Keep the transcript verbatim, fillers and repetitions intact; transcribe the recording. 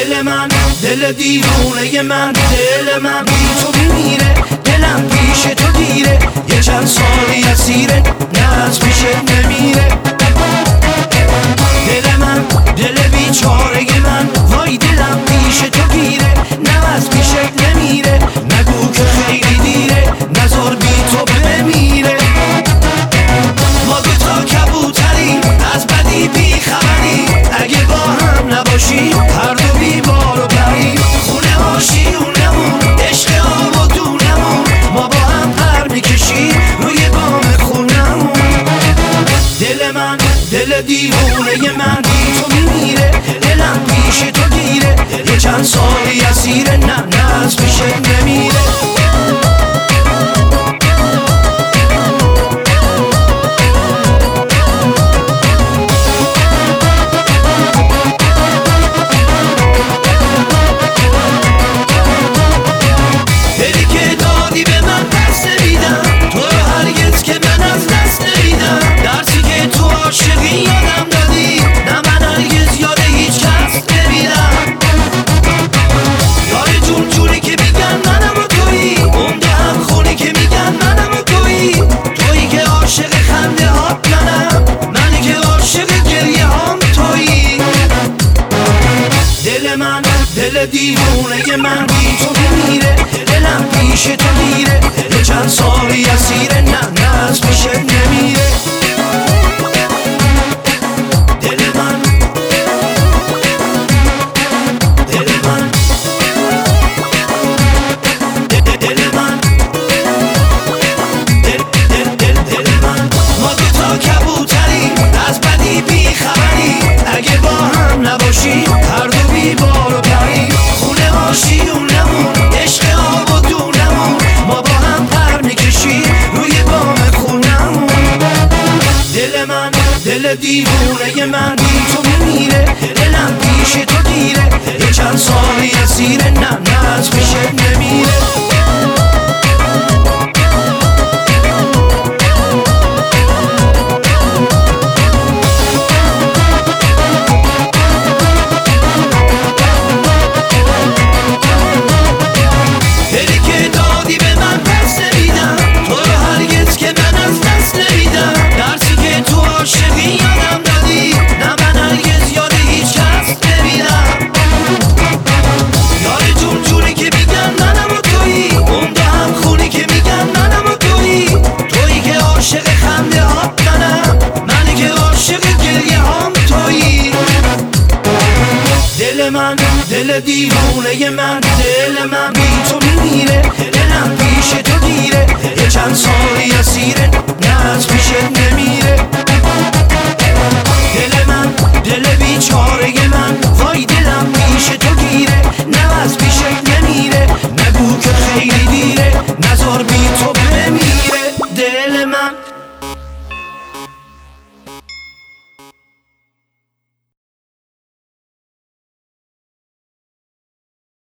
دل من دل دیوونه من، دل من بی تو میمیره، دلم پیش تو گیره، یه چند سالی اسیره، نه از پیشت نمیره. دل من دل بیچاره من، وای دلم پیش تو گیره، نه از پیشت نمیره، نگو که خیلی دیره، نزار بی تو بمیره. ما دوتا کبوتری از بدی بی خبری، اگه با هم نباشی هر دو بی بار و پری، خونه آشیونمون عشق آب و دونمون، ما با هم پر میکشی روی بام خونمون. دل من دل دیوونه من، بی تو میمیره، دلم پیش تو گیره، یه چند سالی اسیره، نه نه از پیشت نمیره. یادم دادی نه من هرگز یاد هیچ کس نمیرم. یار جون جونی که میگن منم و تویی، عمده هم خونی که میگن منم و تویی، تویی که عاشق خنده هات منم، منی که عاشق گریه هام تویی. دل من دل دیوونه من، بی تو میمیره، دلم پیش تو گیره، یه چند سالی اسیره، نه نه از پیشت نمیره. اگه با هم نباشی هر دو بی بار و پری، خونه آشیونمون عشق آب و دونمون، ما با هم پر میکشی روی بام خونمون. دل من دل دیوونه من، بی تو میمیره، دلم پیش تو گیره، یه چند سالی اسیره، نه نه از پیشت نمیره. یادم دادی نه من هرگز یاد هیچ کس نمیرم. یار جون جونی که میگن منم و تویی، عمده هم خونی که میگن منم و تویی، تویی که عاشق خنده هات منم، منی که عاشق گریه هام تویی. دل من دل دیوونه من، دل من بی تو میمیره، دلم پیش تو گیره، یه چند سالی اسیره، نه از پیشت نمیره. دل من دل بیچاره من، وای دلم پیش تو گیره، نه از پیشت نمیره، نگو که خیلی دیره، نزار بی تو بمیره.